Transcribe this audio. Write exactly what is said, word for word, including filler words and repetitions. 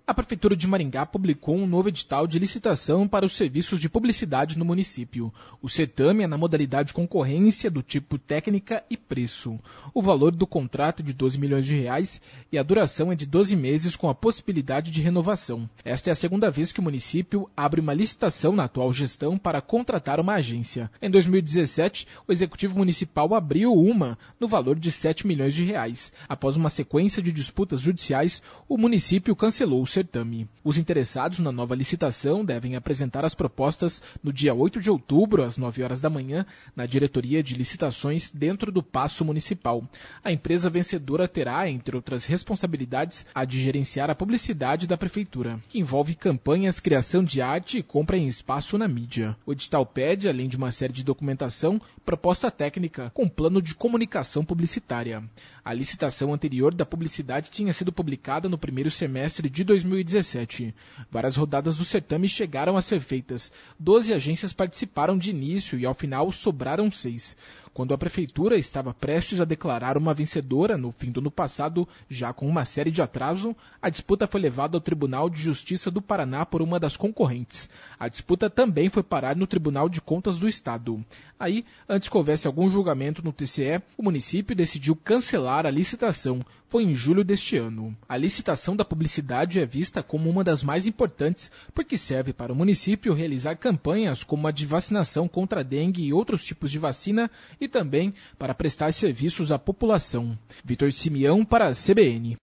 A Prefeitura de Maringá publicou um novo edital de licitação para os serviços de publicidade no município. O certame é na modalidade concorrência do tipo técnica e preço. O valor do contrato é de doze milhões de reais e a duração é de doze meses com a possibilidade de renovação. Esta é a segunda vez que o município abre uma licitação na atual gestão para contratar uma agência. Em dois mil e dezessete, o Executivo Municipal abriu uma no valor de sete milhões de reais. Após uma sequência de disputas judiciais, o município cancelou o certame. Os interessados na nova licitação devem apresentar as propostas no dia oito de outubro, às nove horas da manhã, na Diretoria de Licitações dentro do Paço Municipal. A empresa vencedora terá, entre outras responsabilidades, a de gerenciar a publicidade da Prefeitura, que envolve campanhas, criação de arte e compra em espaço na mídia. O edital pede, além de uma série de documentação, proposta técnica com plano de comunicação publicitária. A licitação anterior da publicidade tinha sido publicada no primeiro semestre de dois mil e dezessete. Várias rodadas do certame chegaram a ser feitas. Doze agências participaram de início e, ao final, sobraram seis. Quando a Prefeitura estava prestes a declarar uma vencedora no fim do ano passado, já com uma série de atraso, a disputa foi levada ao Tribunal de Justiça do Paraná por uma das concorrentes. A disputa também foi parar no Tribunal de Contas do Estado. Aí, antes que houvesse algum julgamento no T C E, o município decidiu cancelar a licitação. Foi em julho deste ano. A licitação da publicidade é vista como uma das mais importantes, porque serve para o município realizar campanhas como a de vacinação contra a dengue e outros tipos de vacina e também para prestar serviços à população. Vitor Simeão para a C B N.